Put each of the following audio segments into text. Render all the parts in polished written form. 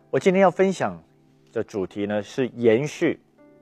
我今天要分享的主题呢，是延续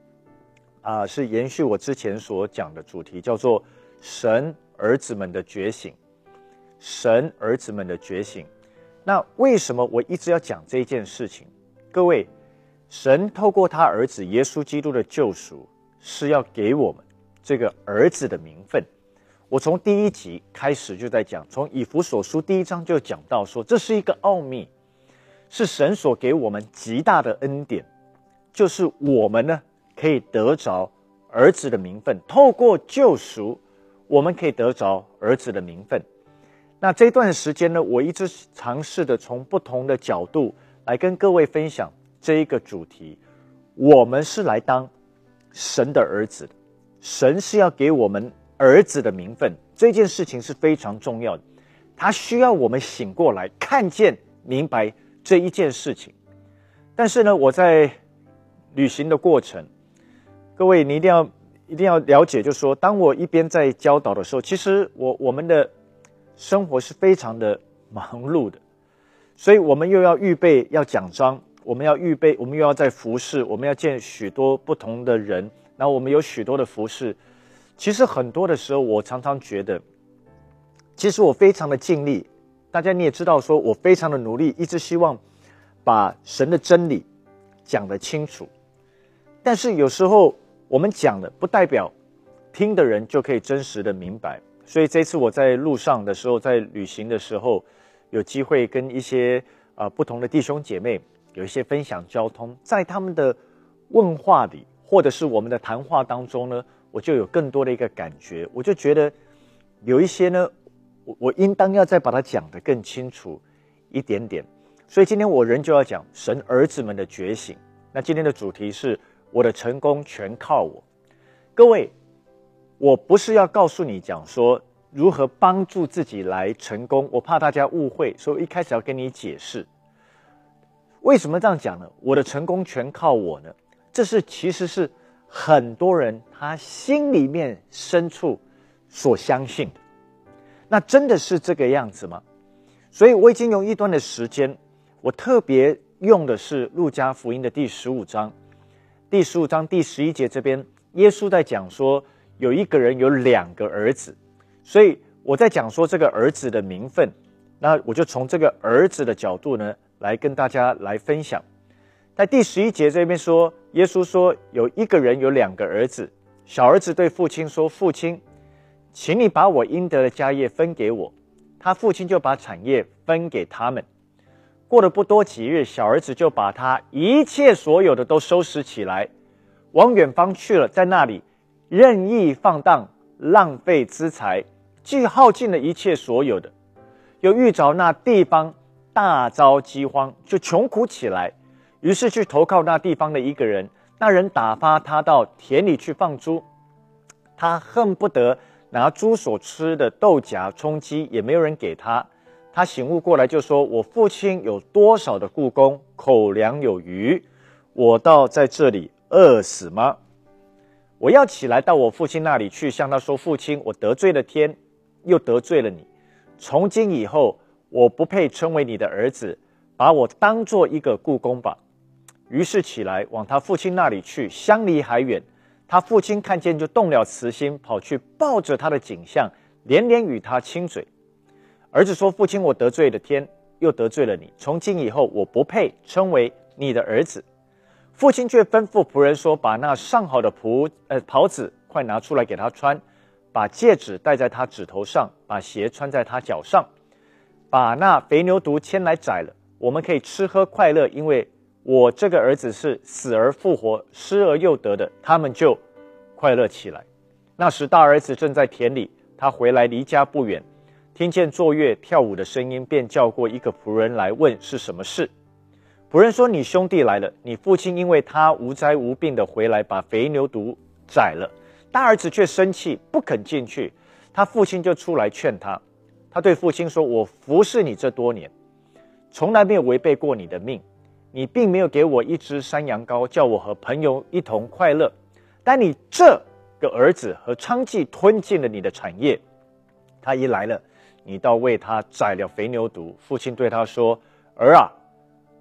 我之前所讲的主题，叫做神儿子们的觉醒。神儿子们的觉醒。那为什么我一直要讲这一件事情？各位，神透过他儿子耶稣基督的救赎，是要给我们这个儿子的名分。我从第一集开始就在讲，从以弗所书第1章就讲到说，这是一个奥秘，是神所给我们极大的恩典，就是我们呢可以得着儿子的名分，透过救赎，我们可以得着儿子的名分。那这段时间呢，我一直尝试的从不同的角度来跟各位分享这一个主题。我们是来当神的儿子的，神是要给我们儿子的名分，这件事情是非常重要的。他需要我们醒过来，看见明白这一件事情。但是呢，我在旅行的过程，各位你一定要了解，就是说，当我一边在教导的时候，其实我们的生活是非常的忙碌的，所以我们又要预备要讲章，我们又要在服侍，我们要见许多不同的人，然后我们有许多的服侍。其实很多的时候，我常常觉得，其实我非常的尽力，大家你也知道说，我非常的努力，一直希望把神的真理讲得清楚。但是有时候我们讲的不代表听的人就可以真实的明白。所以这次我在路上的时候，在旅行的时候，有机会跟一些不同的弟兄姐妹有一些分享交通，在他们的问话里，或者是我们的谈话当中呢，我就有更多的一个感觉，我就觉得有一些呢，我应当要再把它讲得更清楚一点点。所以今天我仍旧要讲神儿子们的觉醒。那今天的主题是我的成功全靠我。各位，我不是要告诉你讲说如何帮助自己来成功，我怕大家误会，所以一开始要跟你解释为什么这样讲呢？我的成功全靠我呢？这其实是很多人他心里面深处所相信的。那真的是这个样子吗？所以我已经用一段的时间，我特别用的是路加福音的第15章第11节，这边耶稣在讲说，有一个人有2个儿子，所以我在讲说这个儿子的名分，那我就从这个儿子的角度呢来跟大家来分享。在第11节这边说，耶稣说有一个人有2个儿子，小儿子对父亲说，父亲，请你把我应得的家业分给我。他父亲就把产业分给他们。过了不多几日，小儿子就把他一切所有的都收拾起来，往远方去了，在那里任意放荡，浪费资财，既耗尽了一切所有的，又遇着那地方大遭饥荒，就穷苦起来，于是去投靠那地方的一个人，那人打发他到田里去放猪，他恨不得拿猪所吃的豆荚充饥，也没有人给他。他醒悟过来就说，我父亲有多少的雇工，口粮有余，我倒在这里饿死吗？我要起来到我父亲那里去，向他说，父亲，我得罪了天，又得罪了你，从今以后我不配称为你的儿子，把我当作一个雇工吧。于是起来往他父亲那里去，相离还远。他父亲看见就动了慈心，跑去抱着他的颈项，连连与他亲嘴。儿子说，父亲，我得罪了天，又得罪了你，从今以后我不配称为你的儿子。父亲却吩咐仆人说，把那上好的袍子快拿出来给他穿，把戒指戴在他指头上，把鞋穿在他脚上，把那肥牛犊牵来宰了，我们可以吃喝快乐，因为我这个儿子是死而复活，失而又得的。他们就快乐起来。那时大儿子正在田里，他回来离家不远，听见坐乐跳舞的声音，便叫过一个仆人来问是什么事。仆人说，你兄弟来了，你父亲因为他无灾无病的回来，把肥牛犊宰了。大儿子却生气，不肯进去。他父亲就出来劝他。他对父亲说，我服侍你这多年，从来没有违背过你的命，你并没有给我一只山羊羔，叫我和朋友一同快乐。但你这个儿子和娼妓吞尽了你的产业，他一来了，你倒为他宰了肥牛犊。父亲对他说，儿啊，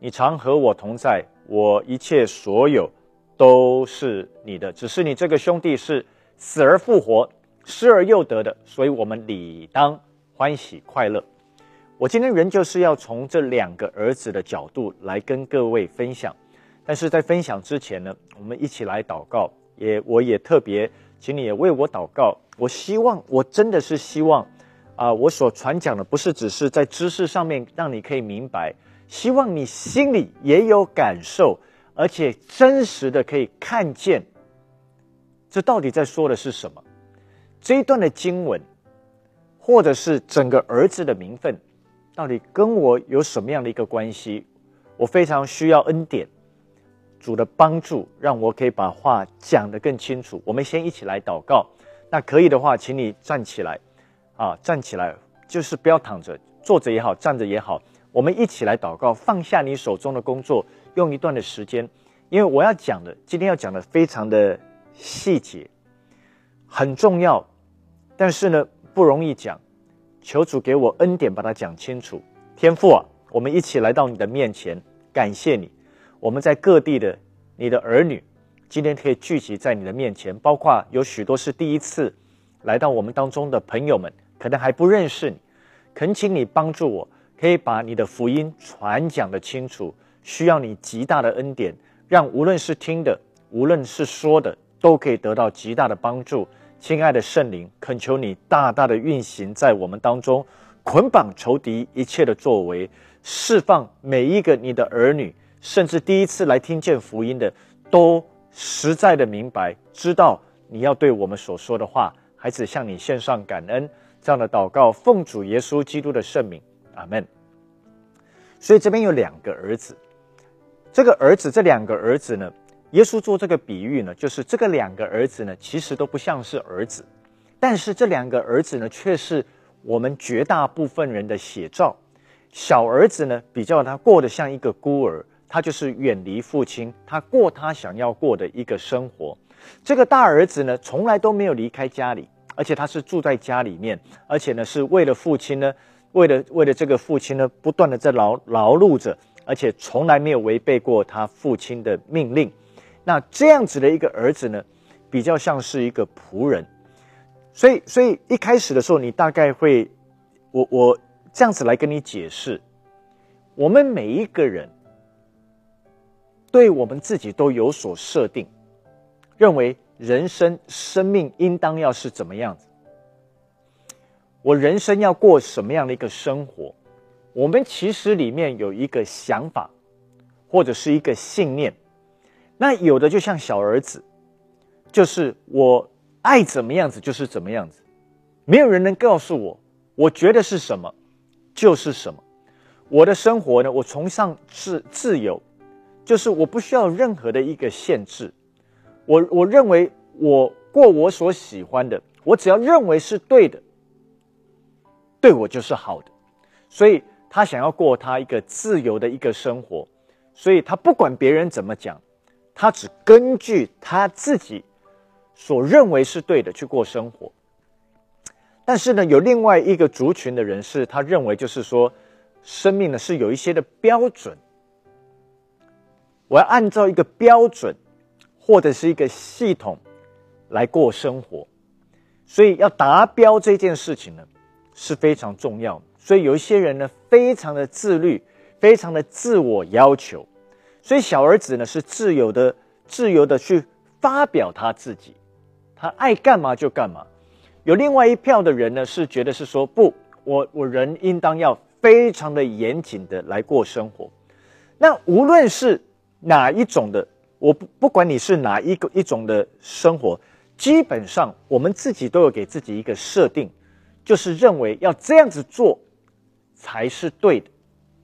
你常和我同在，我一切所有都是你的。只是你这个兄弟是死而复活，失而又得的，所以我们理当欢喜快乐。我今天仍旧是要从这2个儿子的角度来跟各位分享，但是在分享之前呢，我们一起来祷告。我也特别请你也为我祷告。我真的是希望我所传讲的不是只是在知识上面让你可以明白，希望你心里也有感受，而且真实的可以看见这到底在说的是什么。这一段的经文或者是整个儿子的名分到底跟我有什么样的一个关系。我非常需要恩典主的帮助，让我可以把话讲得更清楚。我们先一起来祷告。那可以的话请你站起来站起来，就是不要躺着，坐着也好，站着也好，我们一起来祷告，放下你手中的工作，用一段的时间。因为我要讲的，今天要讲的非常的细节，很重要，但是呢不容易讲，求主给我恩典把它讲清楚。天父啊，我们一起来到你的面前，感谢你，我们在各地的你的儿女今天可以聚集在你的面前，包括有许多是第一次来到我们当中的朋友们，可能还不认识你，恳请你帮助我，可以把你的福音传讲得清楚，需要你极大的恩典，让无论是听的，无论是说的，都可以得到极大的帮助。亲爱的圣灵，恳求你大大的运行在我们当中，捆绑仇敌一切的作为，释放每一个你的儿女，甚至第一次来听见福音的，都实在的明白，知道你要对我们所说的话。孩子向你献上感恩，这样的祷告奉主耶稣基督的圣名，阿们。所以这边有2个儿子，这2个儿子呢，耶稣做这个比喻呢，就是这个2个儿子呢，其实都不像是儿子，但是这2个儿子呢，却是我们绝大部分人的写照。小儿子呢，比较他过得像一个孤儿，他就是远离父亲，他过他想要过的一个生活。这个大儿子呢，从来都没有离开家里，而且他是住在家里面，而且呢，是为了父亲呢，为了这个父亲呢，不断的在劳碌着，而且从来没有违背过他父亲的命令。那这样子的一个儿子呢，比较像是一个仆人。所以一开始的时候，你大概会，我这样子来跟你解释，我们每一个人对我们自己都有所设定，认为生命应当要是怎么样子，我人生要过什么样的一个生活，我们其实里面有一个想法或者是一个信念。那有的就像小儿子，就是我爱怎么样子就是怎么样子，没有人能告诉我觉得是什么就是什么。我的生活呢，我崇尚自由，就是我不需要任何的一个限制。我认为我过我所喜欢的，我只要认为是对的，对我就是好的。所以他想要过他一个自由的一个生活，所以他不管别人怎么讲，他只根据他自己所认为是对的去过生活。但是呢，有另外一个族群的人是，他认为就是说，生命呢是有一些的标准，我要按照一个标准或者是一个系统来过生活，所以要达标这件事情呢是非常重要的。所以有一些人呢非常的自律，非常的自我要求，所以小儿子呢是自由的去发表他自己，他爱干嘛就干嘛。有另外一票的人呢是觉得是说，不，我人应当要非常的严谨的来过生活。那无论是哪一种的，我不管你是哪一种的生活，基本上我们自己都有给自己一个设定，就是认为要这样子做才是对的。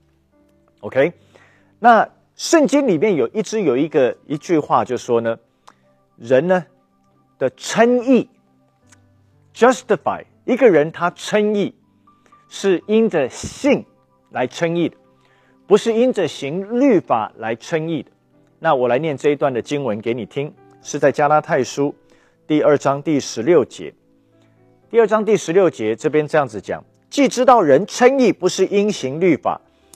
OK， 那圣经里面有一句话就说呢，人呢的称义 justify， 一个人他称义是因着信来称义的，不是因着行律法来称义的。那我来念这一段的经文给你听，是在加拉太书第2章第16节。第2章第16节这边这样子讲，既知道人称义不是因行律法，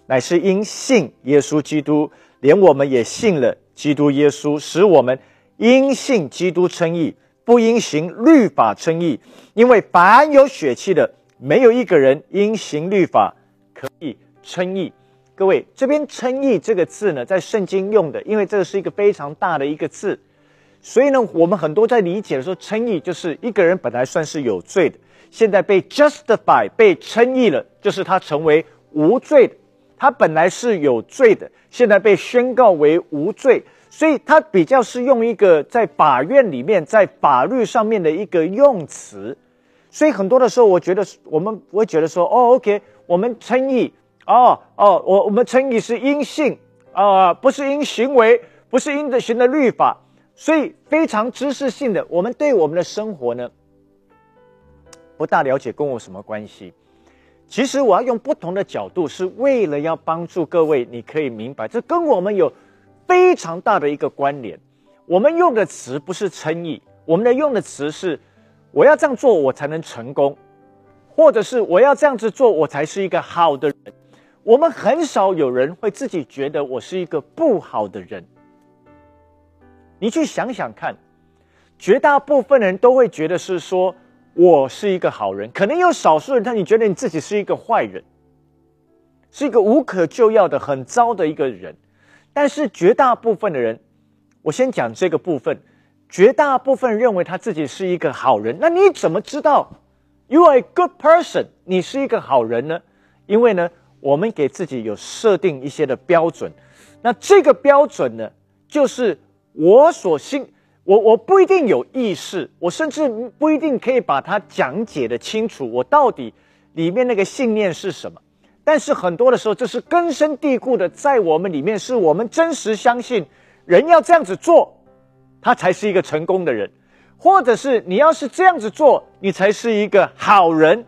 乃是因信耶稣基督，连我们也信了基督耶稣，使我们因信基督称义，不因行律法称义。因为凡有血气的，没有一个人因行律法可以称义。各位，这边称义这个字呢，在圣经用的，因为这是一个非常大的一个字，所以呢，我们很多在理解的时候，称义就是一个人本来算是有罪的，现在被 justify 被称义了，就是他成为无罪的。他本来是有罪的，现在被宣告为无罪，所以他比较是用一个在法院里面，在法律上面的一个用词。所以很多的时候，我们会觉得说，OK， 我们称义，我们称义是因信不是因行为，不是因着行的律法，所以非常知识性的，我们对我们的生活呢，不大了解，跟我什么关系？其实我要用不同的角度，是为了要帮助各位，你可以明白，这跟我们有非常大的一个关联。我们用的词不是称义，我们用的词是我要这样做，我才能成功，或者是我要这样子做，我才是一个好的人。我们很少有人会自己觉得我是一个不好的人。你去想想看，绝大部分人都会觉得是说我是一个好人，可能有少数人，但你觉得你自己是一个坏人，是一个无可救药的很糟的一个人。但是绝大部分的人，我先讲这个部分，绝大部分认为他自己是一个好人。那你怎么知道 you are a good person， 你是一个好人呢？因为呢，我们给自己有设定一些的标准。那这个标准呢，就是我不一定有意识，我甚至不一定可以把它讲解的清楚，我到底里面那个信念是什么。但是很多的时候，这是根深蒂固的在我们里面，是我们真实相信人要这样子做，他才是一个成功的人，或者是你要是这样子做，你才是一个好人。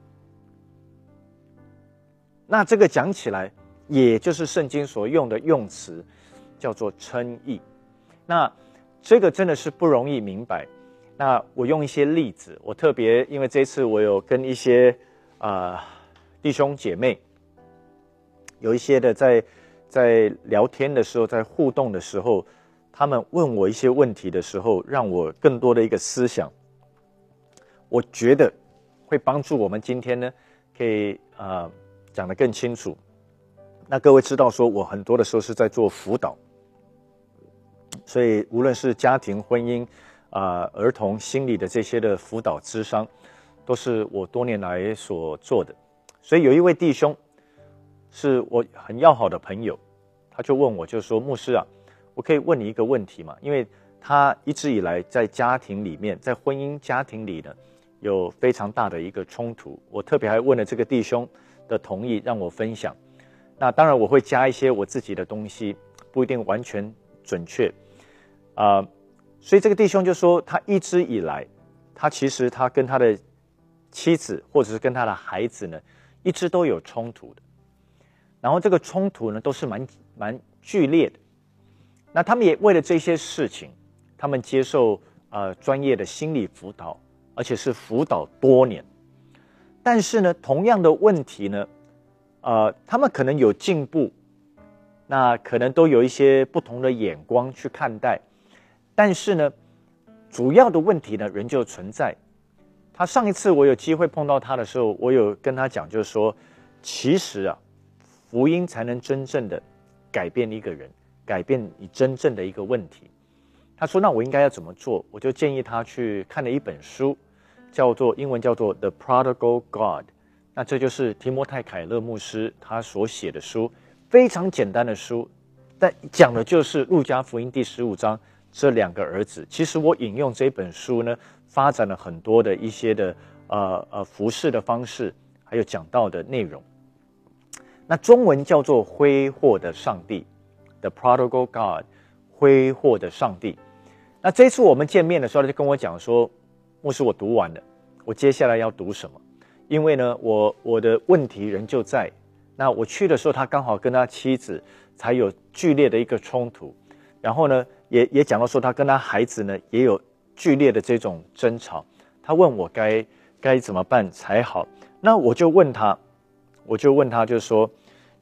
那这个讲起来，也就是圣经所用的用词，叫做称义。那这个真的是不容易明白。那我用一些例子，我特别因为这次我有跟一些弟兄姐妹有一些的在聊天的时候，在互动的时候，他们问我一些问题的时候，让我更多的一个思想，我觉得会帮助我们今天呢可以讲得更清楚。那各位知道说我很多的时候是在做辅导，所以无论是家庭、婚姻儿童心理的这些的辅导咨商，都是我多年来所做的。所以有一位弟兄是我很要好的朋友，他就问我，就说牧师啊，我可以问你一个问题吗？因为他一直以来在家庭里面，在婚姻家庭里呢，有非常大的一个冲突。我特别还问了这个弟兄的同意，让我分享。那当然我会加一些我自己的东西，不一定完全准确所以这个弟兄就说，他一直以来，他其实他跟他的妻子或者是跟他的孩子呢，一直都有冲突的。然后这个冲突呢，都是蛮剧烈的。那他们也为了这些事情，他们接受专业的心理辅导，而且是辅导多年。但是呢，同样的问题呢，他们可能有进步，那可能都有一些不同的眼光去看待。但是呢，主要的问题呢，仍旧存在。他上一次我有机会碰到他的时候，我有跟他讲，就是说，其实福音才能真正的改变一个人，改变你真正的一个问题。他说，那我应该要怎么做？我就建议他去看了一本书，英文叫做 The Prodigal God。那这就是提摩太凯勒牧师他所写的书，非常简单的书，但讲的就是路加福音第15章这两个儿子。其实我引用这本书呢，发展了很多的一些的服事的方式，还有讲到的内容。那中文叫做挥霍的上帝 The Prodigal God， 挥霍的上帝。那这一次我们见面的时候，他就跟我讲说，牧师，我读完了，我接下来要读什么？因为呢，我的问题仍旧在。那我去的时候，他刚好跟他妻子才有剧烈的一个冲突，然后呢，也讲到说他跟他孩子呢也有剧烈的这种争吵。他问我该怎么办才好？那我就问他，就是说，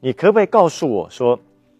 你可不可以告诉我说，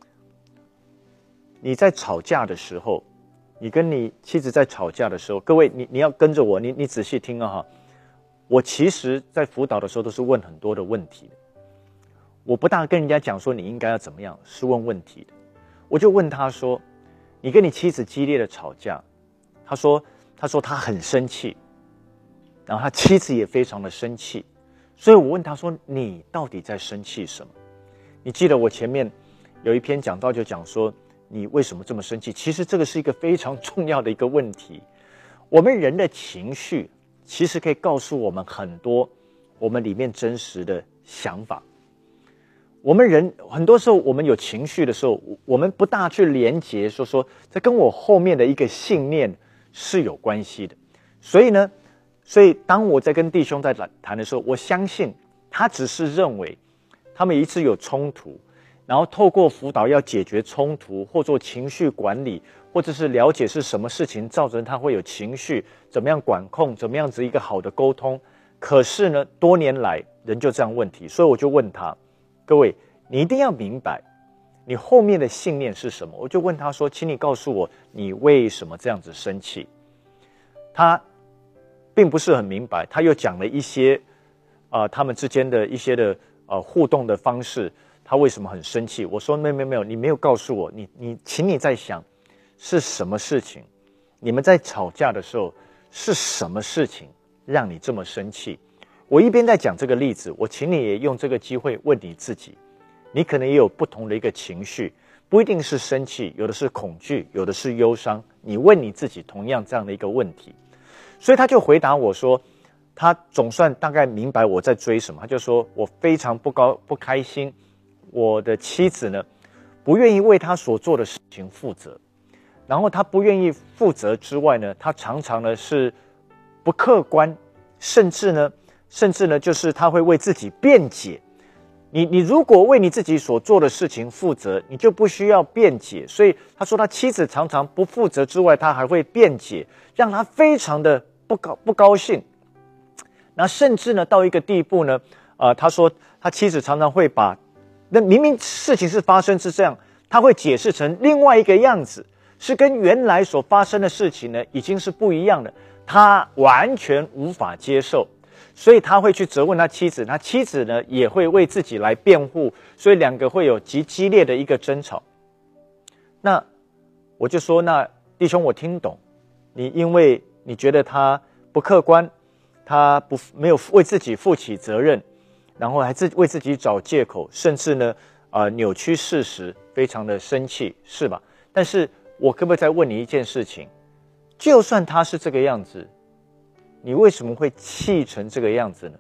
你在吵架的时候，你跟你妻子在吵架的时候，各位你要跟着我，你仔细听啊哈。我其实在辅导的时候都是问很多的问题的，我不大跟人家讲说你应该要怎么样，是问问题的。我就问他说，你跟你妻子激烈的吵架，他说他很生气，然后他妻子也非常的生气，所以我问他说，你到底在生气什么？你记得我前面有一篇讲到就讲说，你为什么这么生气？其实这个是一个非常重要的一个问题。我们人的情绪其实可以告诉我们很多我们里面真实的想法。我们人很多时候我们有情绪的时候，我们不大去连结说这跟我后面的一个信念是有关系的。所以当我在跟弟兄在谈的时候，我相信他只是认为他们一直有冲突，然后透过辅导要解决冲突，或做情绪管理，或者是了解是什么事情造成他会有情绪，怎么样管控，怎么样子一个好的沟通。可是呢，多年来人就这样问题，所以我就问他，各位，你一定要明白你后面的信念是什么。我就问他说，请你告诉我，你为什么这样子生气？他并不是很明白，他又讲了一些他们之间的一些的互动的方式，他为什么很生气？我说没有，你没有告诉我，请你在想是什么事情？你们在吵架的时候是什么事情让你这么生气？我一边在讲这个例子，我请你也用这个机会问你自己，你可能也有不同的一个情绪，不一定是生气，有的是恐惧，有的是忧伤。你问你自己同样这样的一个问题。所以他就回答我说，他总算大概明白我在追什么。他就说，我非常不开心，我的妻子呢不愿意为他所做的事情负责，然后他不愿意负责之外呢，他常常呢是不客观，甚至呢就是他会为自己辩解。你如果为你自己所做的事情负责，你就不需要辩解。所以他说他妻子常常不负责之外，他还会辩解，让他非常的不高兴。那甚至呢到一个地步呢，他说他妻子常常会把那明明事情是发生是这样，他会解释成另外一个样子，是跟原来所发生的事情呢已经是不一样的，他完全无法接受。所以他会去责问他妻子，他妻子呢也会为自己来辩护，所以两个会有极激烈的一个争吵。那我就说，那弟兄我听懂，你因为你觉得他不客观，他没有为自己负起责任，然后还为自己找借口，甚至呢扭曲事实，非常的生气，是吧？但是我可不可以再问你一件事情，就算他是这个样子，你为什么会气成这个样子呢？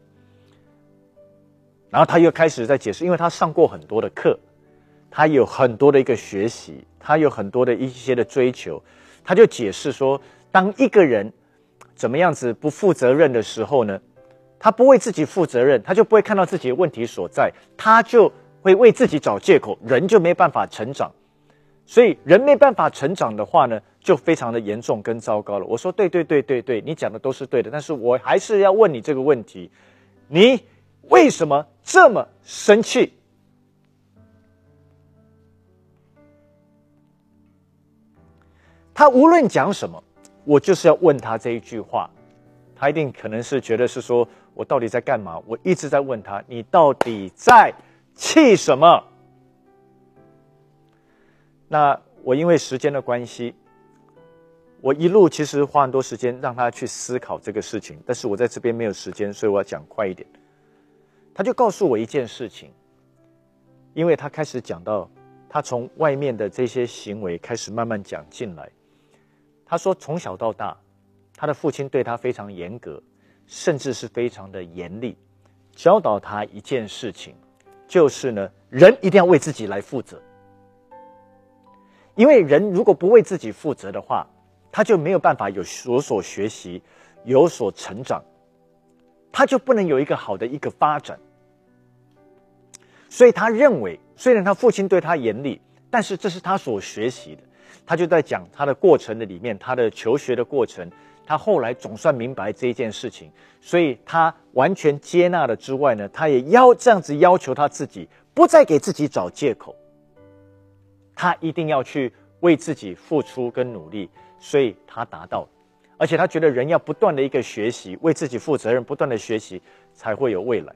然后他又开始在解释，因为他上过很多的课，他有很多的一个学习，他有很多的一些的追求，他就解释说，当一个人怎么样子不负责任的时候呢，他不为自己负责任，他就不会看到自己的问题所在，他就会为自己找借口，人就没办法成长。所以人没办法成长的话呢，就非常的严重跟糟糕了。我说对，你讲的都是对的，但是我还是要问你这个问题，你为什么这么生气？他无论讲什么，我就是要问他这一句话。他一定可能是觉得是说，我到底在干嘛？我一直在问他，你到底在气什么？那我因为时间的关系，我一路其实花很多时间让他去思考这个事情，但是我在这边没有时间，所以我要讲快一点。他就告诉我一件事情，因为他开始讲到他从外面的这些行为开始慢慢讲进来。他说从小到大，他的父亲对他非常严格，甚至是非常的严厉，教导他一件事情，就是呢，人一定要为自己来负责。因为人如果不为自己负责的话，他就没有办法有所学习，有所成长，他就不能有一个好的一个发展。所以他认为，虽然他父亲对他严厉，但是这是他所学习的。他就在讲他的过程的里面，他的求学的过程，他后来总算明白这一件事情，所以他完全接纳了之外呢，他也这样子要求他自己， 不再给自己找借口，他一定要去为自己付出跟努力，所以他达到了。而且他觉得人要不断的一个学习，为自己负责任，不断的学习才会有未来。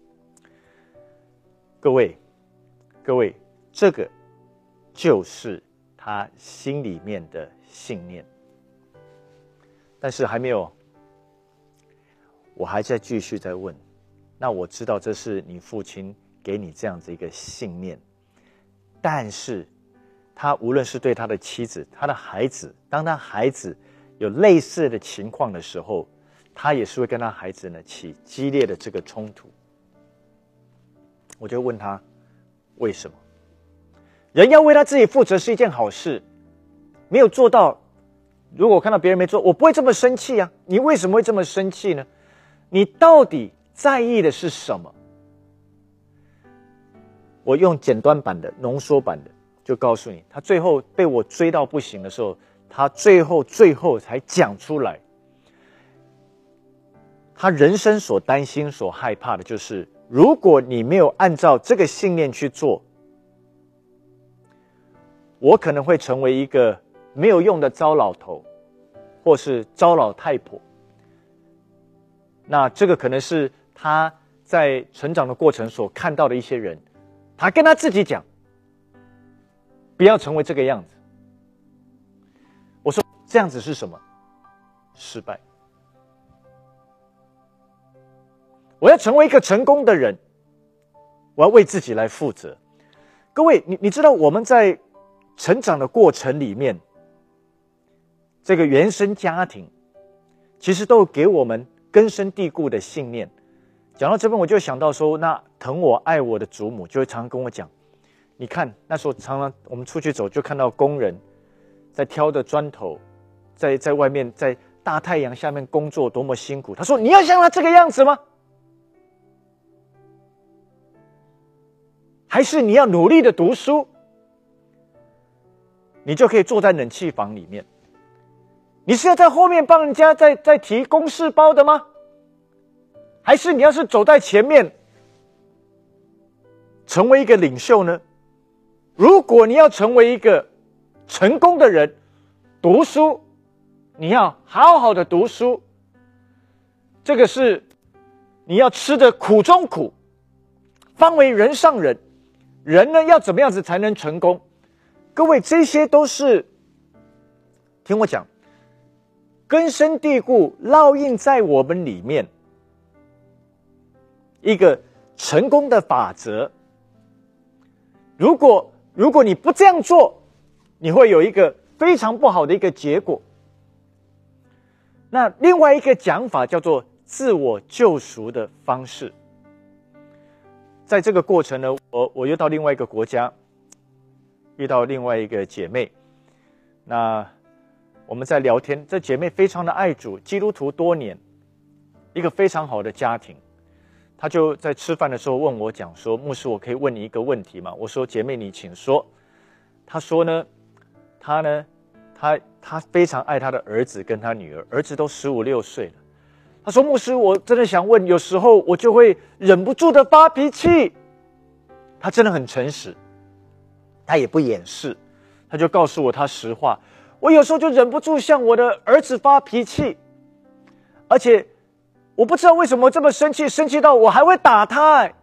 各位，这个就是他心里面的信念。但是还没有，我还在继续在问。那我知道这是你父亲给你这样子一个信念，但是他无论是对他的妻子、他的孩子，当他孩子有类似的情况的时候，他也是会跟他孩子呢起激烈的这个冲突。我就问他为什么？人要为他自己负责是一件好事，没有做到，如果我看到别人没做，我不会这么生气啊。你为什么会这么生气呢？你到底在意的是什么？我用简短版的、浓缩版的就告诉你，他最后被我追到不行的时候，他最后才讲出来，他人生所担心、所害怕的就是，如果你没有按照这个信念去做，我可能会成为一个没有用的糟老头，或是糟老太婆。那这个可能是他在成长的过程所看到的一些人，他跟他自己讲，不要成为这个样子。我说这样子是什么？失败。我要成为一个成功的人，我要为自己来负责。各位，你知道我们在成长的过程里面，这个原生家庭其实都给我们根深蒂固的信念。讲到这边，我就想到说，那疼我爱我的祖母就会常常跟我讲，你看那时候常常我们出去走，就看到工人在挑着砖头，在外面在大太阳下面工作多么辛苦。他说，你要像他这个样子吗？还是你要努力的读书，你就可以坐在冷气房里面？你是要在后面帮人家在提公事包的吗？还是你要是走在前面，成为一个领袖呢？如果你要成为一个成功的人，读书，你要好好的读书，这个是你要吃的苦中苦，方为人上人。人呢，要怎么样子才能成功？各位，这些都是听我讲，根深蒂固烙印在我们里面一个成功的法则。如果你不这样做，你会有一个非常不好的一个结果。那另外一个讲法叫做自我救赎的方式。在这个过程呢，我又到另外一个国家，遇到另外一个姐妹，那我们在聊天，这姐妹非常的爱主，基督徒多年，一个非常好的家庭。她就在吃饭的时候问我讲说，牧师，我可以问你一个问题吗？我说，姐妹你请说。她说呢，她非常爱她的儿子跟她女儿，儿子都15、16岁了。他说，牧师，我真的想问，有时候我就会忍不住的发脾气。他真的很诚实，他也不掩饰，他就告诉我他实话。我有时候就忍不住向我的儿子发脾气，而且我不知道为什么这么生气，生气到我还会打他。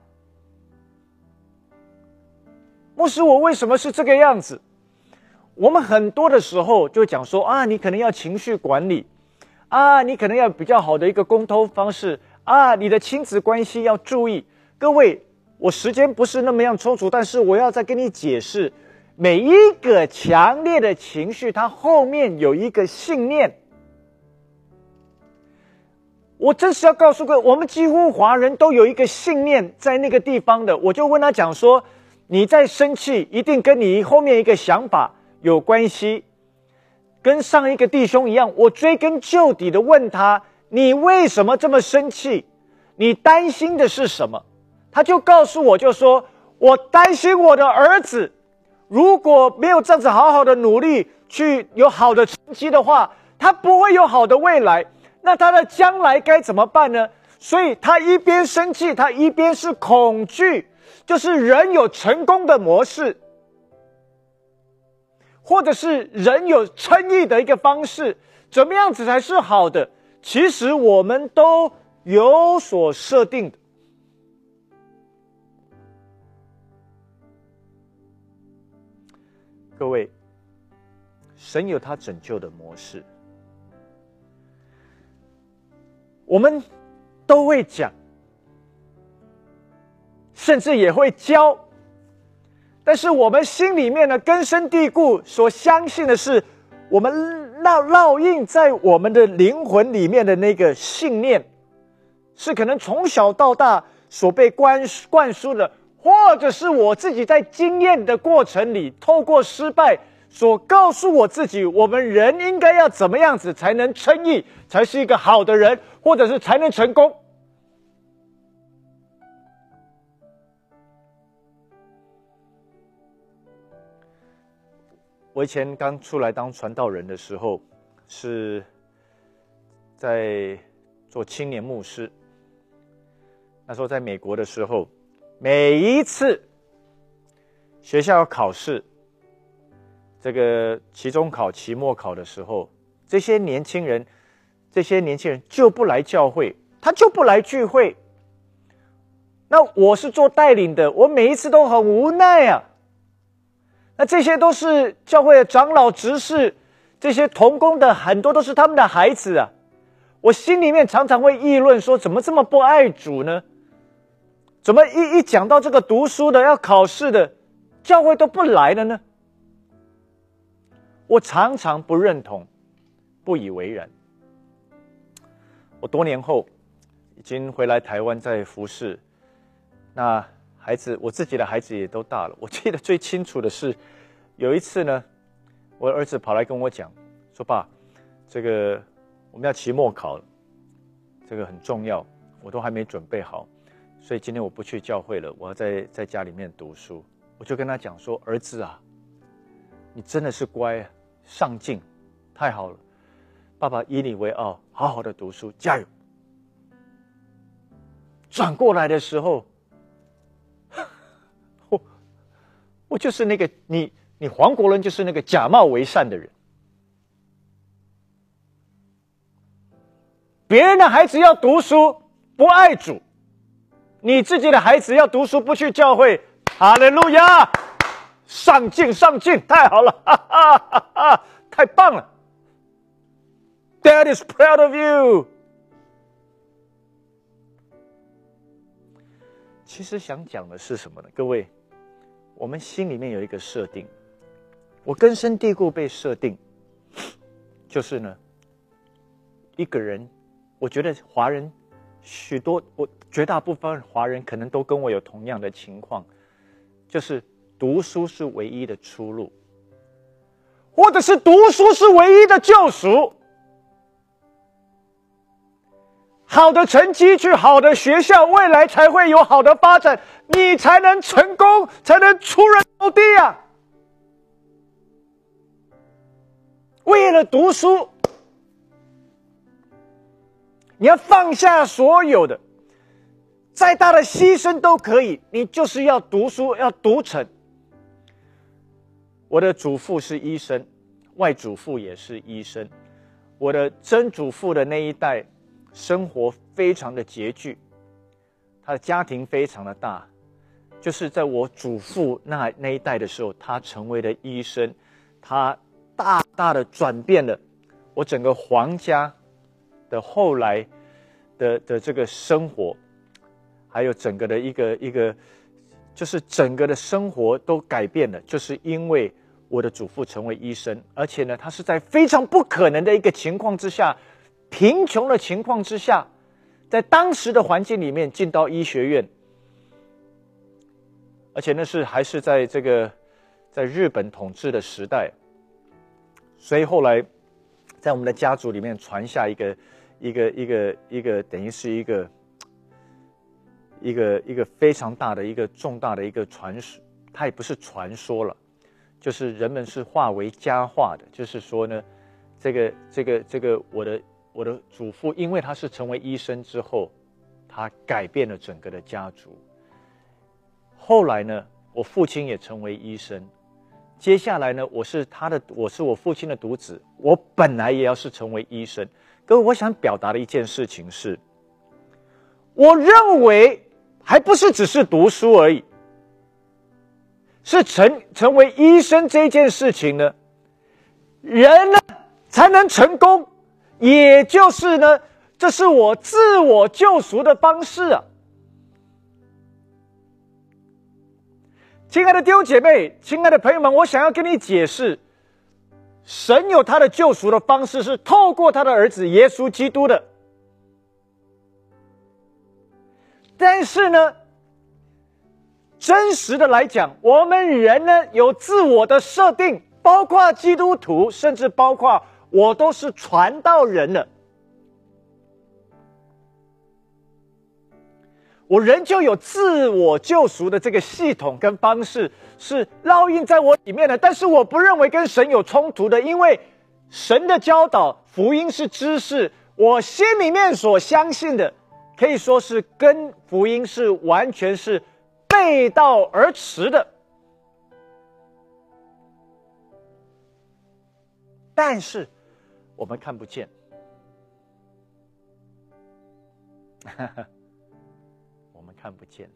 牧师，我为什么是这个样子？我们很多的时候就讲说啊，你可能要情绪管理啊，你可能要比较好的一个沟通方式啊，你的亲子关系要注意。各位，我时间不是那么样充足，但是我要再跟你解释，每一个强烈的情绪，它后面有一个信念。我真是要告诉各位，我们几乎华人都有一个信念在那个地方的。我就问他讲说，你在生气，一定跟你后面一个想法有关系。跟上一个弟兄一样，我追根究底的问他，你为什么这么生气？你担心的是什么？他就告诉我，就说我担心我的儿子如果没有这样子好好的努力去有好的成绩的话，他不会有好的未来。那他的将来该怎么办呢？所以他一边生气，他一边是恐惧， 就是人有成功的模式，或者是人有称义的一个方式，怎么样子才是好的？其实我们都有所设定的。各位，神有他拯救的模式，我们都会讲，甚至也会教，但是我们心里面呢，根深蒂固所相信的是，我们烙印在我们的灵魂里面的那个信念，是可能从小到大所被灌输的，或者是我自己在经验的过程里，透过失败所告诉我自己，我们人应该要怎么样子才能称义，才是一个好的人，或者是才能成功。我以前刚出来当传道人的时候，是在做青年牧师。那时候在美国的时候，每一次学校考试，这个期中考、期末考的时候，这些年轻人就不来教会，他就不来聚会。那我是做带领的，我每一次都很无奈啊。那这些都是教会的长老执事，这些同工的很多都是他们的孩子啊。我心里面常常会议论说，怎么这么不爱主呢？怎么一讲到这个读书的要考试的，教会都不来了呢？我常常不认同，不以为然。我多年后已经回来台湾在服侍，那孩子，我自己的孩子也都大了。我记得最清楚的是，有一次呢，我的儿子跑来跟我讲说：“爸，这个我们要期末考了，这个很重要，我都还没准备好，所以今天我不去教会了，我要在家里面读书。”我就跟他讲说：“儿子啊，你真的是乖啊，上进，太好了，爸爸以你为傲，好好的读书，加油。”转过来的时候，我就是那个你黄国伦就是那个假冒为善的人。别人的孩子要读书不爱主，你自己的孩子要读书不去教会，哈利路亚，上进上进，太好了，哈哈哈哈，太棒了。Dad is proud of you。其实想讲的是什么呢？各位，我们心里面有一个设定，我根深蒂固被设定，就是呢，一个人，我觉得华人我绝大部分华人可能都跟我有同样的情况，就是读书是唯一的出路，或者是读书是唯一的救赎。好的成绩，去好的学校，未来才会有好的发展，你才能成功，才能出人头地啊！为了读书，你要放下所有的，再大的牺牲都可以，你就是要读书，要读成。我的祖父是医生，外祖父也是医生，我的曾祖父的那一代生活非常的拮据，他的家庭非常的大，就是在我祖父那一代的时候，他成为了医生，他大大的转变了我整个皇家的后来的这个生活，还有整个的一个，就是整个的生活都改变了，就是因为我的祖父成为医生，而且呢，他是在非常不可能的一个情况之下，贫穷的情况之下，在当时的环境里面进到医学院，而且那还是在这个在日本统治的时代，所以后来在我们的家族里面传下一个等于是一个非常大的一个重大的一个传说，它也不是传说了，就是人们是化为佳话的，就是说呢，这个我的祖父，因为他是成为医生之后，他改变了整个的家族。 后来呢，我父亲也成为医生。接下来呢，我是我父亲的独子，我本来也要是成为医生。各位，我想表达的一件事情是，我认为还不是只是读书而已，是成为医生这件事情呢，人呢才能成功，也就是呢，这是我自我救赎的方式啊。亲爱的弟兄姐妹，亲爱的朋友们，我想要跟你解释，神有他的救赎的方式是透过他的儿子耶稣基督的。但是呢，真实的来讲，我们人呢有自我的设定，包括基督徒，甚至包括我都是传道人了。我人就有自我救赎的这个系统跟方式是烙印在我里面的，但是我不认为跟神有冲突的，因为神的教导福音是知识，我心里面所相信的可以说是跟福音是完全是背道而驰的。但是我们看不见看不见。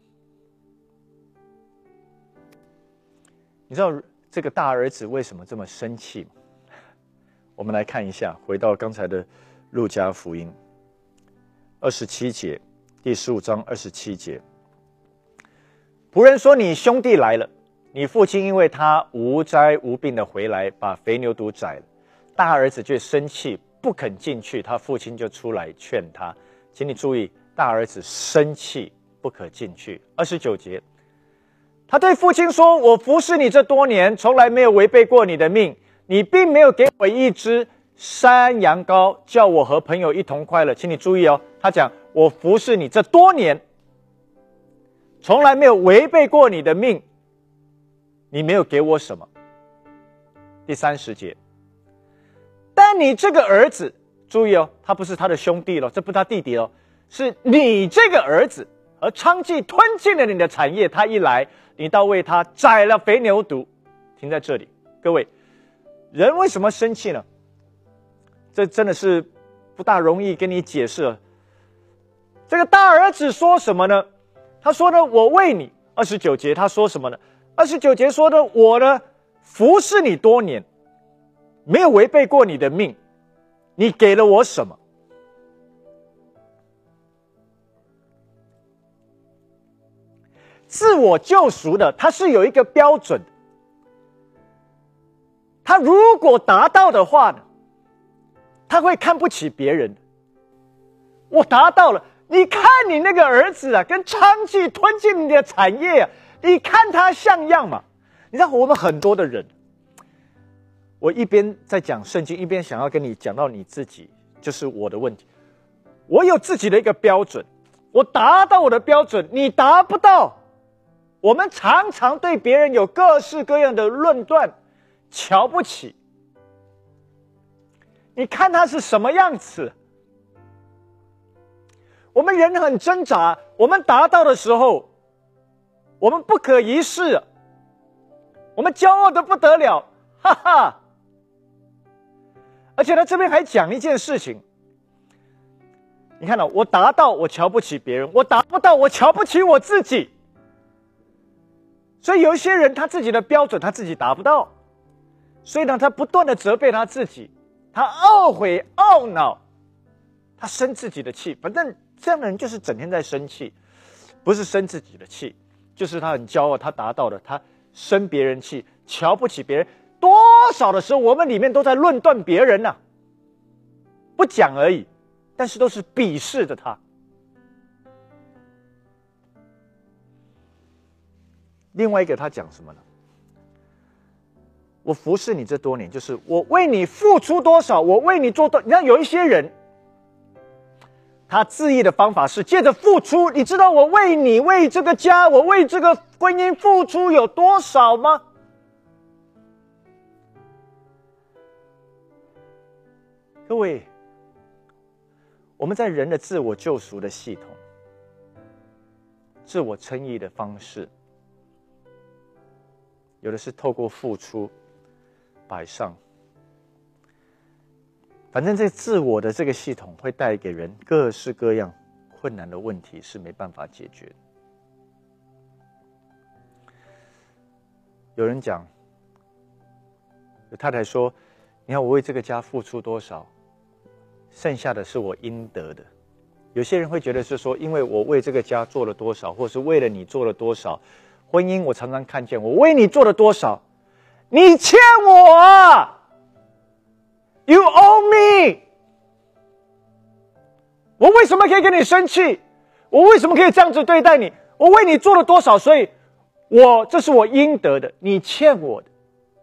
你知道这个大儿子为什么这么生气吗？我们来看一下，回到刚才的路加福音27节，第15章27节。仆人说：“你兄弟来了。你父亲因为他无灾无病的回来，把肥牛犊宰了。大儿子却生气，不肯进去。他父亲就出来劝他。请你注意，大儿子生气不可进去。29节，他对父亲说：“我服侍你这多年，从来没有违背过你的命。你并没有给我一只山羊羔，叫我和朋友一同快乐。”请你注意哦，他讲我服侍你这多年，从来没有违背过你的命，你没有给我什么。第30节，但你这个儿子，注意哦，他不是他的兄弟了，这不是他弟弟了，是你这个儿子。而娼妓吞尽了你的产业，他一来，你倒为他宰了肥牛犊。停在这里，各位，人为什么生气呢？这真的是不大容易跟你解释了。这个大儿子说什么呢？他说呢，我为你。29节他说什么呢？29节说呢，我呢服侍你多年，没有违背过你的命，你给了我什么？自我救赎的，它是有一个标准的。他如果达到的话呢，他会看不起别人。我达到了，你看你那个儿子啊，跟娼妓吞进你的产业啊，你看他像样吗？你知道我们很多的人，我一边在讲圣经，一边想要跟你讲到你自己，就是我的问题。我有自己的一个标准，我达到我的标准，你达不到。我们常常对别人有各式各样的论断，瞧不起。你看他是什么样子？我们人很挣扎，我们达到的时候，我们不可一世，我们骄傲的不得了，哈哈。而且他这边还讲一件事情，你看到我达到，我瞧不起别人；我达不到，我瞧不起我自己。所以有一些人他自己的标准他自己达不到，所以呢他不断的责备他自己，他懊悔懊恼，他生自己的气。反正这样的人就是整天在生气，不是生自己的气，就是他很骄傲，他达到了，他生别人气，瞧不起别人。多少的时候我们里面都在论断别人啊，不讲而已，但是都是鄙视着他。另外一个他讲什么呢？我服侍你这多年，就是我为你付出多少，我为你做多。你看有一些人，他自义的方法是借着付出。你知道我为你、为这个家、我为这个婚姻付出有多少吗？各位，我们在人的自我救赎的系统、自我称义的方式， 有的是透过付出摆上。反正这自我的这个系统会带给人各式各样困难的问题，是没办法解决的。有人讲，有太太说：“你看我为这个家付出多少，剩下的是我应得的。”有些人会觉得是说，因为我为这个家做了多少，或是为了你做了多少。婚姻我常常看见，我为你做了多少，你欠我啊！ You owe me！ 我为什么可以跟你生气？我为什么可以这样子对待你？我为你做了多少，所以这是我应得的，你欠我的。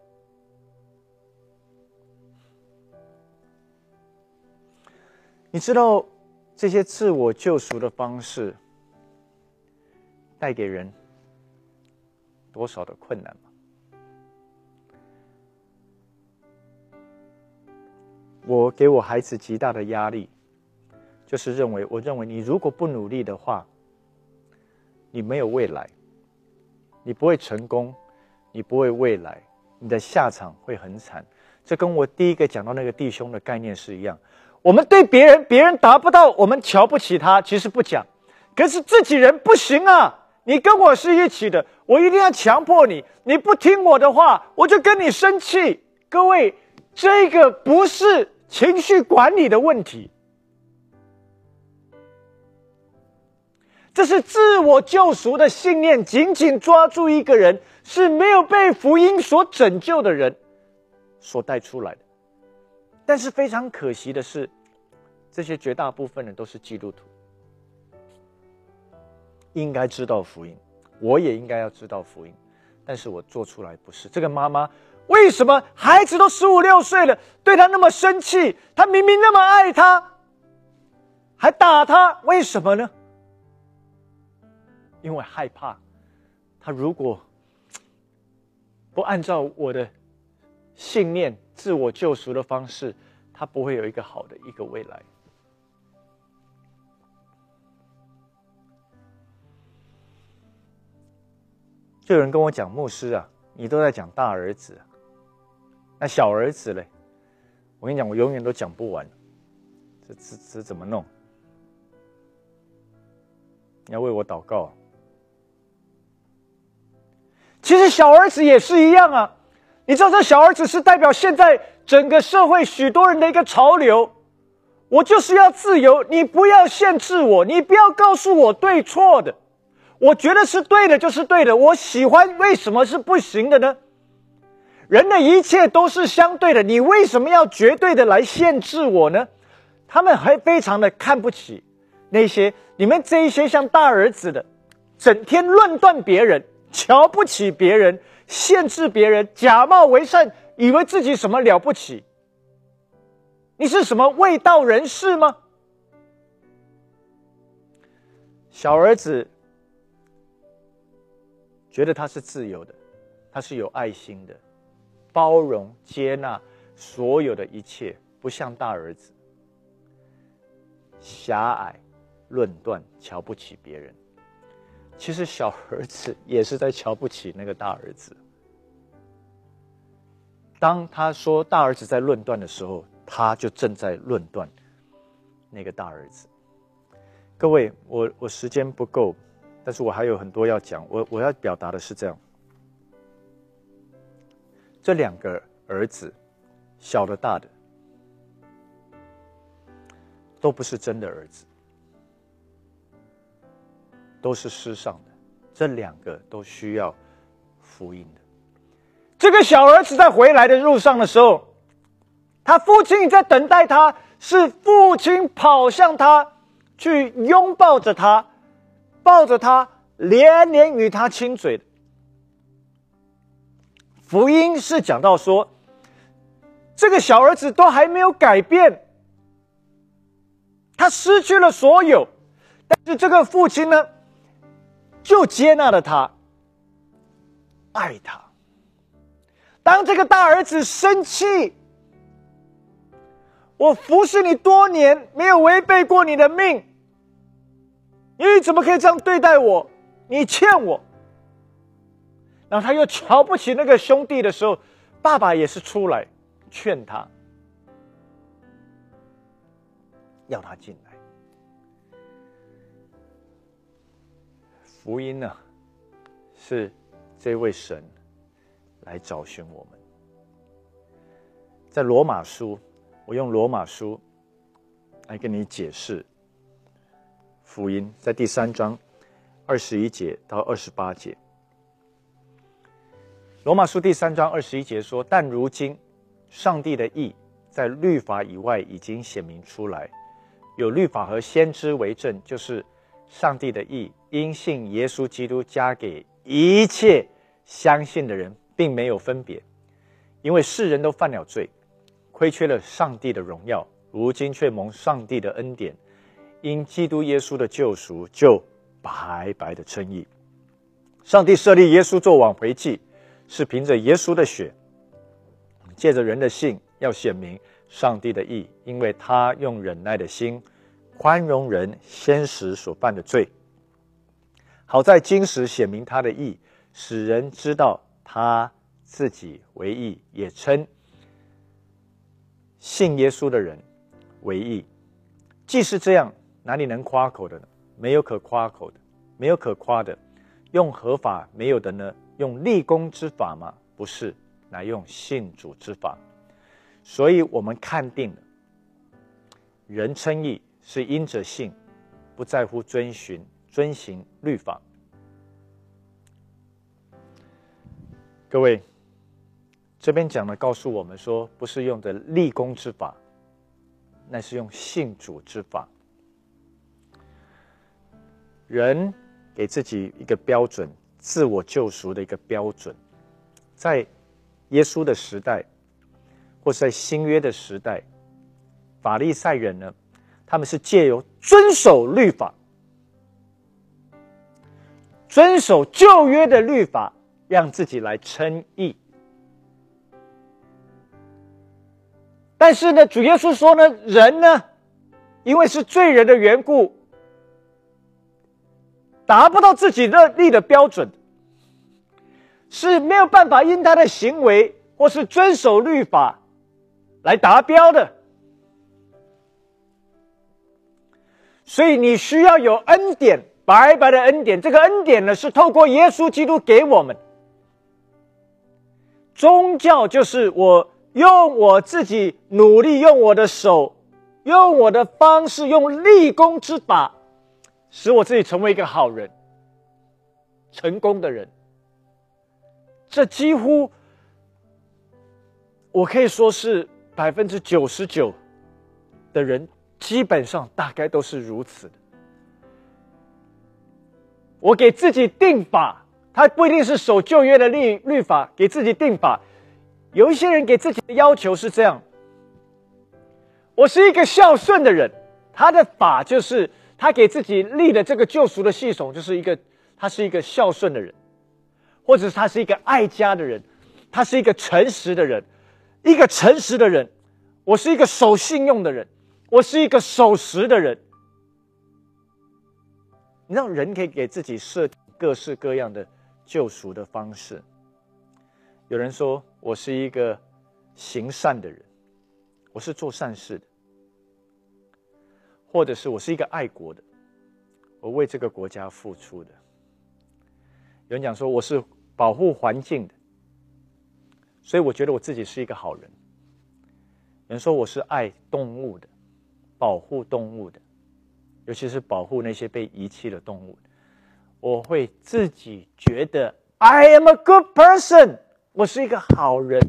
你知道这些自我救赎的方式带给人多少的困难吗？我给我孩子极大的压力，就是我认为你如果不努力的话，你没有未来，你不会成功，你不会未来，你的下场会很惨。这跟我第一个讲到那个弟兄的概念是一样。我们对别人达不到，我们瞧不起他，其实不讲。可是自己人不行啊，你跟我是一起的，我一定要强迫你，你不听我的话，我就跟你生气。各位，这个不是情绪管理的问题，这是自我救赎的信念紧紧抓住一个人，是没有被福音所拯救的人所带出来的。但是非常可惜的是，这些绝大部分人都是基督徒，应该知道福音，我也应该要知道福音，但是我做出来不是。这个妈妈为什么孩子都15、16岁了，对他那么生气？他明明那么爱他，还打他，为什么呢？因为害怕，他如果不按照我的信念、自我救赎的方式，他不会有一个好的一个未来。就有人跟我讲，牧师啊，你都在讲大儿子啊，那小儿子嘞？我跟你讲，我永远都讲不完。这怎么弄？你要为我祷告啊。其实小儿子也是一样啊。你知道，这小儿子是代表现在整个社会许多人的一个潮流。我就是要自由，你不要限制我，你不要告诉我对错的。我觉得是对的就是对的，我喜欢，为什么是不行的呢？人的一切都是相对的，你为什么要绝对的来限制我呢？他们还非常的看不起那些你们这一些像大儿子的，整天论断别人，瞧不起别人，限制别人，假冒为善，以为自己什么了不起。你是什么卫道人士吗？小儿子觉得他是自由的，他是有爱心的，包容接纳所有的一切，不像大儿子狭隘论断，瞧不起别人。其实小儿子也是在瞧不起那个大儿子。当他说大儿子在论断的时候，他就正在论断那个大儿子。各位，我时间不够，但是我还有很多要讲。我要表达的是这样：这两个儿子，小的大的，都不是真的儿子，都是世上的。这两个都需要福音的。这个小儿子在回来的路上的时候，他父亲在等待他，是父亲跑向他，去拥抱着他，抱着他，连连与他亲嘴的。福音是讲到说，这个小儿子都还没有改变，他失去了所有，但是这个父亲呢，就接纳了他，爱他。当这个大儿子生气，我服侍你多年，没有违背过你的命，你怎么可以这样对待我？你欠我。 然后他又瞧不起那个兄弟的时候，爸爸也是出来劝他，要他进来。福音呢，是这位神来找寻我们。在罗马书，我用罗马书来跟你解释福音，在第3章21节到28节。罗马书第3章21节说：但如今上帝的义在律法以外已经显明出来，有律法和先知为证，就是上帝的义因信耶稣基督加给一切相信的人，并没有分别。因为世人都犯了罪，亏缺了上帝的荣耀，如今却蒙上帝的恩典，因基督耶稣的救赎，就白白的称义。上帝设立耶稣做挽回祭，是凭着耶稣的血，借着人的信，要显明上帝的义，因为他用忍耐的心宽容人先时所犯的罪，好在今时显明他的义，使人知道他自己为义，也称信耶稣的人为义。既是这样，哪里能夸口的呢？没有可夸口的，没有可夸的。用合法没有的呢？用立功之法吗？不是，乃用信主之法。所以我们看定了，人称义是因着信，不在乎遵行律法。各位，这边讲的告诉我们说，不是用的立功之法，那是用信主之法。人给自己一个标准，自我救赎的一个标准。在耶稣的时代，或是在新约的时代，法利赛人呢，他们是借由遵守律法，遵守旧约的律法，让自己来称义。但是呢，主耶稣说呢，人呢，因为是罪人的缘故，达不到自己立的标准，是没有办法因他的行为或是遵守律法来达标的。所以你需要有恩典，白白的恩典。这个恩典呢，是透过耶稣基督给我们。宗教就是我用我自己努力，用我的手，用我的方式，用立功之法，使我自己成为一个好人，成功的人。这几乎我可以说是99%的人基本上大概都是如此的。我给自己定法，他不一定是守旧约的律法，给自己定法。有一些人给自己的要求是这样：我是一个孝顺的人，他的法就是他给自己立的这个救赎的系统，就是他是一个孝顺的人，或者是他是一个爱家的人，他是一个诚实的人。一个诚实的人，我是一个守信用的人，我是一个守时的人。你知道，人可以给自己设定各式各样的救赎的方式。有人说我是一个行善的人，我是做善事的，或者是我是一个爱国的，我为这个国家付出的。有人讲说我是保护环境的，所以我觉得我自己是一个好人。有人说我是爱动物的，保护动物的，尤其是保护那些被遗弃的动物。我会自己觉得 I am a good person， 我是一个好人。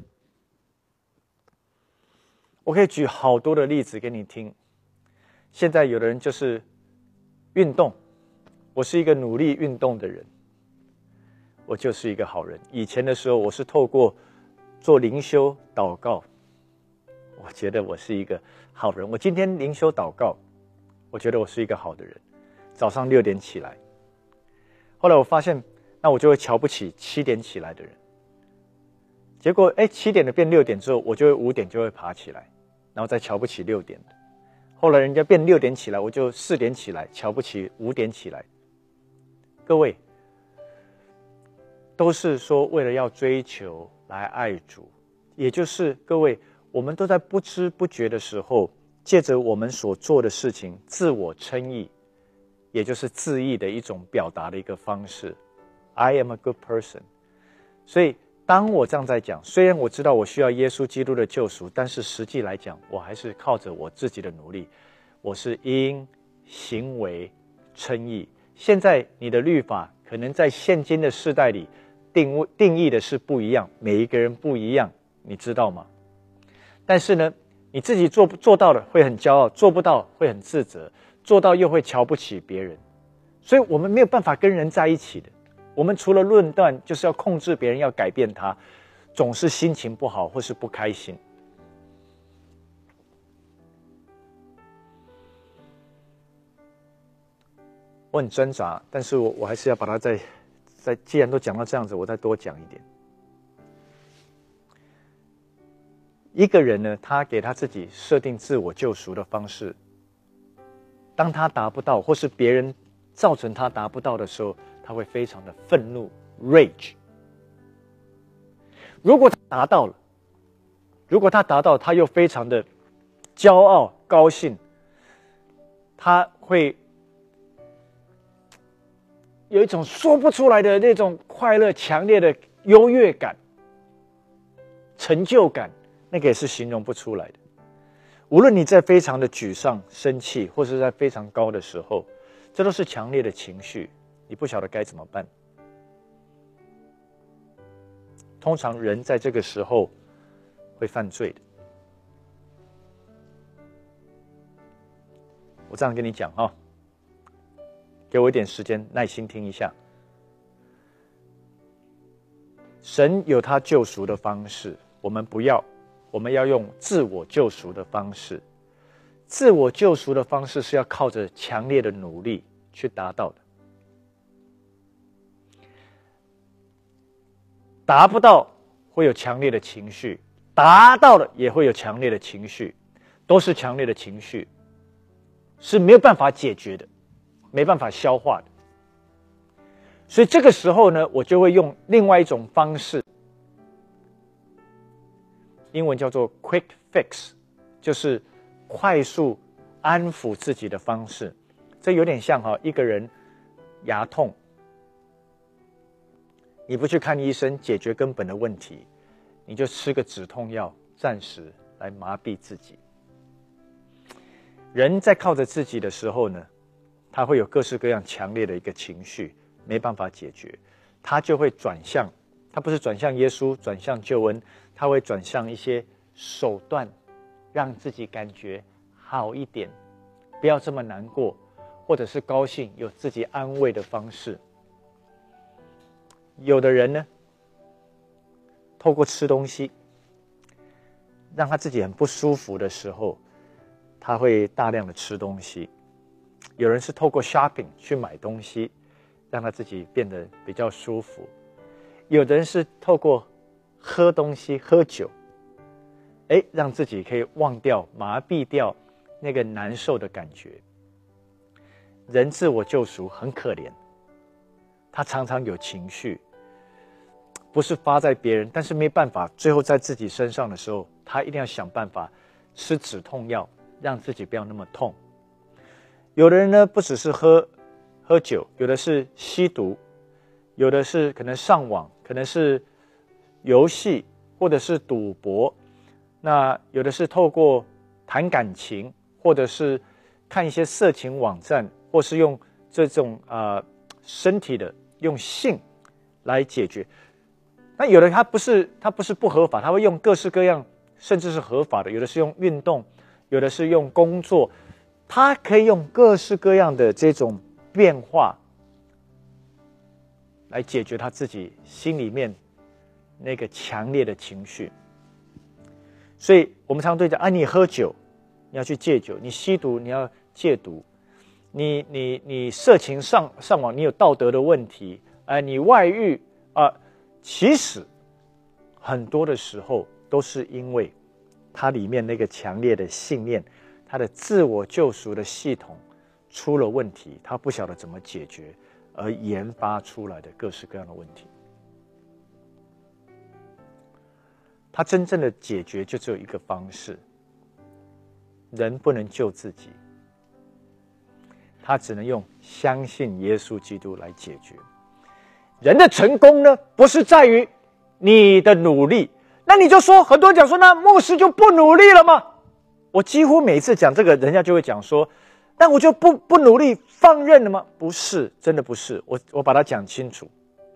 我可以举好多的例子给你听。现在有的人就是运动，我是一个努力运动的人，我就是一个好人。以前的时候，我是透过做灵修祷告，我觉得我是一个好人。我今天灵修祷告，我觉得我是一个好的人。早上6点起来，后来我发现，那我就会瞧不起7点起来的人。结果7点的变6点之后，我就会5点就会爬起来，然后再瞧不起6点的。后来人家变6点起来，我就4点起来，瞧不起5点起来。各位， 都是说为了要追求来爱主，也就是各位，我们都在不知不觉的时候，借着我们所做的事情，自我称义，也就是自义的一种表达的一个方式。I am a good person。所以当我这样在讲，虽然我知道我需要耶稣基督的救赎，但是实际来讲，我还是靠着我自己的努力，我是因行为称义。现在你的律法可能在现今的世代里定义的是不一样，每一个人不一样，你知道吗？但是呢，你自己做到了会很骄傲，做不到会很自责，做到又会瞧不起别人，所以我们没有办法跟人在一起的。我们除了论断，就是要控制别人，要改变他，总是心情不好或是不开心。我很挣扎，但是我还是要把它既然都讲到这样子，我再多讲一点。一个人呢，他给他自己设定自我救赎的方式，当他达不到，或是别人造成他达不到的时候，他会非常的愤怒 rage。 如果他达到了，他又非常的骄傲高兴，他会有一种说不出来的那种快乐，强烈的优越感、成就感，那个也是形容不出来的。无论你在非常的沮丧、生气，或是在非常高的时候，这都是强烈的情绪，你不晓得该怎么办。通常人在这个时候会犯罪的。我这样跟你讲哈，给我一点时间，耐心听一下。神有他救赎的方式，我们要用自我救赎的方式。自我救赎的方式是要靠着强烈的努力去达到的。达不到会有强烈的情绪，达到了也会有强烈的情绪，都是强烈的情绪，是没有办法解决的，没办法消化的。所以这个时候呢，我就会用另外一种方式，英文叫做 quick fix， 就是快速安抚自己的方式。这有点像一个人牙痛，你不去看医生解决根本的问题，你就吃个止痛药，暂时来麻痹自己。人在靠着自己的时候呢，他会有各式各样强烈的一个情绪，没办法解决，他就会转向，他不是转向耶稣，转向救恩，他会转向一些手段，让自己感觉好一点，不要这么难过，或者是高兴，有自己安慰的方式。有的人呢，透过吃东西，让他自己很不舒服的时候，他会大量的吃东西。有人是透过 shopping 去买东西，让他自己变得比较舒服。有的人是透过喝东西、喝酒，让自己可以忘掉、麻痹掉那个难受的感觉。人自我救赎很可怜，他常常有情绪，不是发在别人，但是没办法，最后在自己身上的时候，他一定要想办法吃止痛药，让自己不要那么痛。有的人呢，不只是喝酒，有的是吸毒，有的是可能上网，可能是游戏，或者是赌博。那有的是透过谈感情，或者是看一些色情网站，或是用这种身体的用性来解决。那有的他不是不合法，他会用各式各样，甚至是合法的。有的是用运动，有的是用工作，他可以用各式各样的这种变化来解决他自己心里面那个强烈的情绪。所以我们常对讲你喝酒，你要去戒酒；你吸毒，你要戒毒；你色情上网，你有道德的问题；你外遇其实很多的时候都是因为它里面那个强烈的信念，它的自我救赎的系统出了问题，他不晓得怎么解决，而研发出来的各式各样的问题。 他真正的解决就只有一个方式，人不能救自己，他只能用相信耶稣基督来解决。人的成功呢，不是在于你的努力。那你就说，很多人讲说，那牧师就不努力了吗？我几乎每次讲这个，人家就会讲说，那我就不努力放任了吗？不是，真的不是。我把它讲清楚，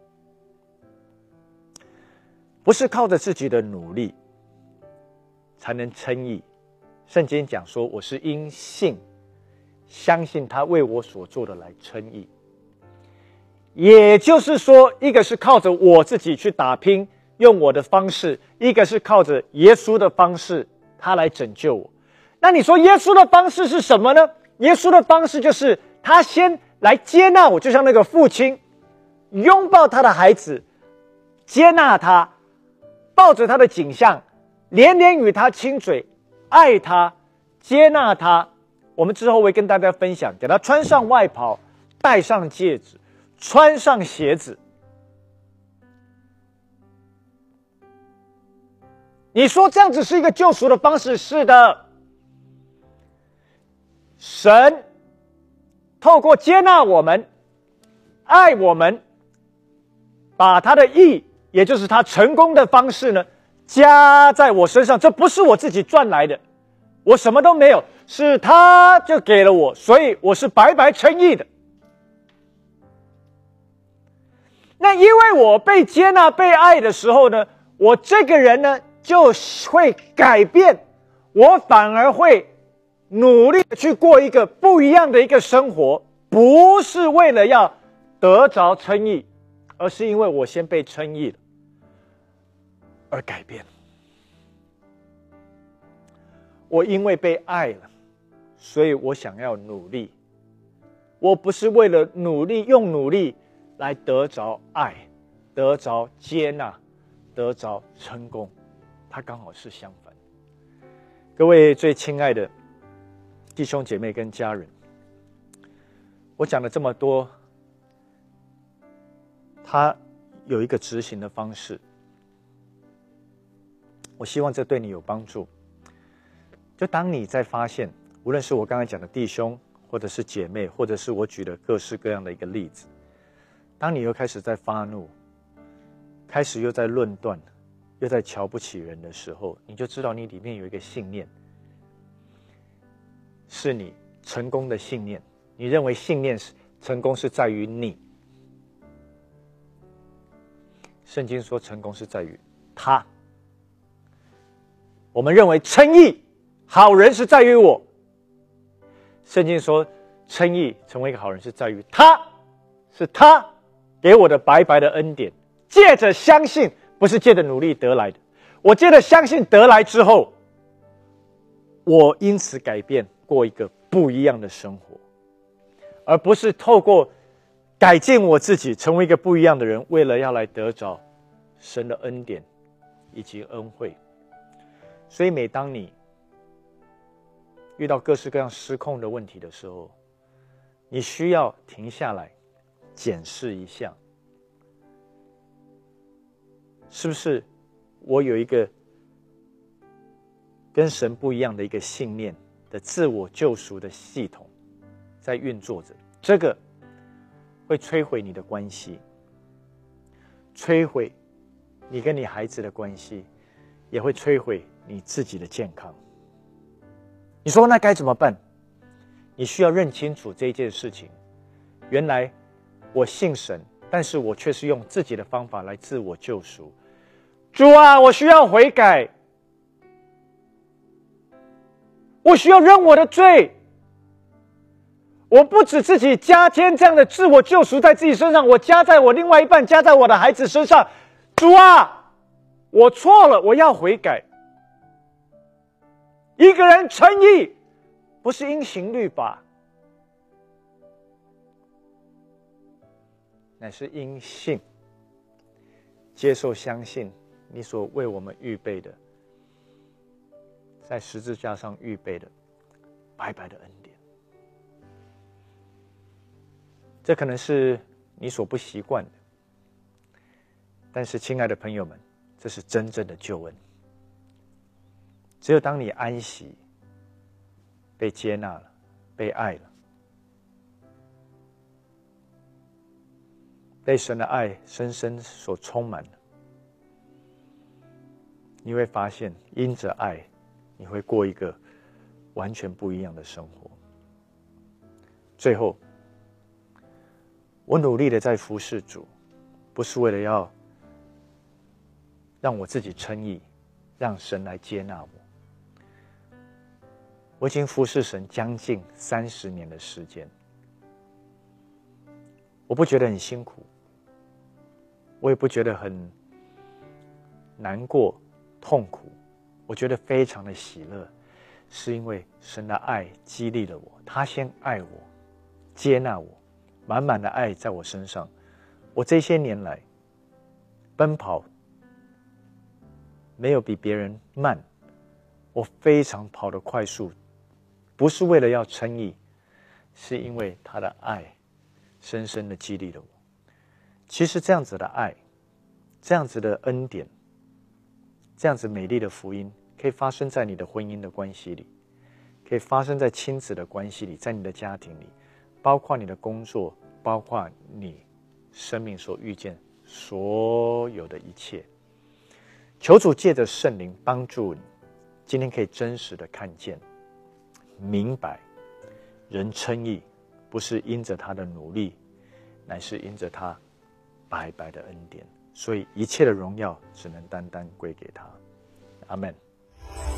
不是靠着自己的努力才能称义。圣经讲说，我是因信相信他为我所做的来称义。也就是说，一个是靠着我自己去打拼，用我的方式；一个是靠着耶稣的方式，他来拯救我。那你说耶稣的方式是什么呢？耶稣的方式就是他先来接纳我，就像那个父亲拥抱他的孩子，接纳他，抱着他的景象，连连与他亲嘴，爱他，接纳他。我们之后会跟大家分享，给他穿上外袍，戴上戒指，穿上鞋子。你说这样子是一个救赎的方式？是的。神透过接纳我们，爱我们，把他的义，也就是他成功的方式呢，加在我身上。这不是我自己赚来的，我什么都没有，是他就给了我，所以我是白白称义的。那因为我被接纳被爱的时候呢，我这个人呢就会改变，我反而会努力的去过一个不一样的一个生活，不是为了要得着称义，而是因为我先被称义了而改变。我因为被爱了，所以我想要努力。我不是为了努力，用努力来得着爱，得着接纳，得着成功，它刚好是相反。各位最亲爱的弟兄姐妹跟家人，我讲了这么多，它有一个执行的方式，我希望这对你有帮助。就当你在发现，无论是我刚才讲的弟兄，或者是姐妹，或者是我举的各式各样的一个例子，当你又开始在发怒，开始又在论断，又在瞧不起人的时候，你就知道你里面有一个信念，是你成功的信念。你认为信念成功是在于你，圣经说成功是在于他。我们认为称义好人是在于我，圣经说称义成为一个好人是在于他，是他给我的白白的恩典，借着相信，不是借着努力得来的。我借着相信得来之后，我因此改变，过一个不一样的生活，而不是透过改进我自己成为一个不一样的人，为了要来得着神的恩典以及恩惠。所以每当你遇到各式各样失控的问题的时候，你需要停下来检视一下，是不是我有一个跟神不一样的一个信念的自我救赎的系统在运作着。这个会摧毁你的关系，摧毁你跟你孩子的关系，也会摧毁你自己的健康。你说那该怎么办？你需要认清楚这件事情。原来我信神，但是我却是用自己的方法来自我救赎。主啊，我需要悔改，我需要认我的罪。我不止自己加添这样的自我救赎在自己身上，我加在我另外一半，加在我的孩子身上。主啊，我错了，我要悔改。一个人称义，不是因行律法，乃是因信，接受相信你所为我们预备的，在十字架上预备的白白的恩典。这可能是你所不习惯的，但是亲爱的朋友们，这是真正的救恩。 只有当你安息、被接纳了、被爱了，被神的爱深深所充满了，你会发现，因着爱，你会过一个完全不一样的生活。最后，我努力的在服侍主，不是为了要让我自己称义，让神来接纳我。我已经服侍神将近30年的时间，我不觉得很辛苦，我也不觉得很难过、痛苦，我觉得非常的喜乐，是因为神的爱激励了我，他先爱我，接纳我，满满的爱在我身上。我这些年来奔跑没有比别人慢，我非常跑得快速，不是为了要称义，是因为他的爱深深的激励了我。其实这样子的爱，这样子的恩典，这样子美丽的福音，可以发生在你的婚姻的关系里，可以发生在亲子的关系里，在你的家庭里，包括你的工作，包括你生命所遇见所有的一切。求主借着圣灵帮助你，今天可以真实的看见、明白，人称义不是因着他的努力，乃是因着他白白的恩典，所以一切的荣耀只能单单归给他。阿们。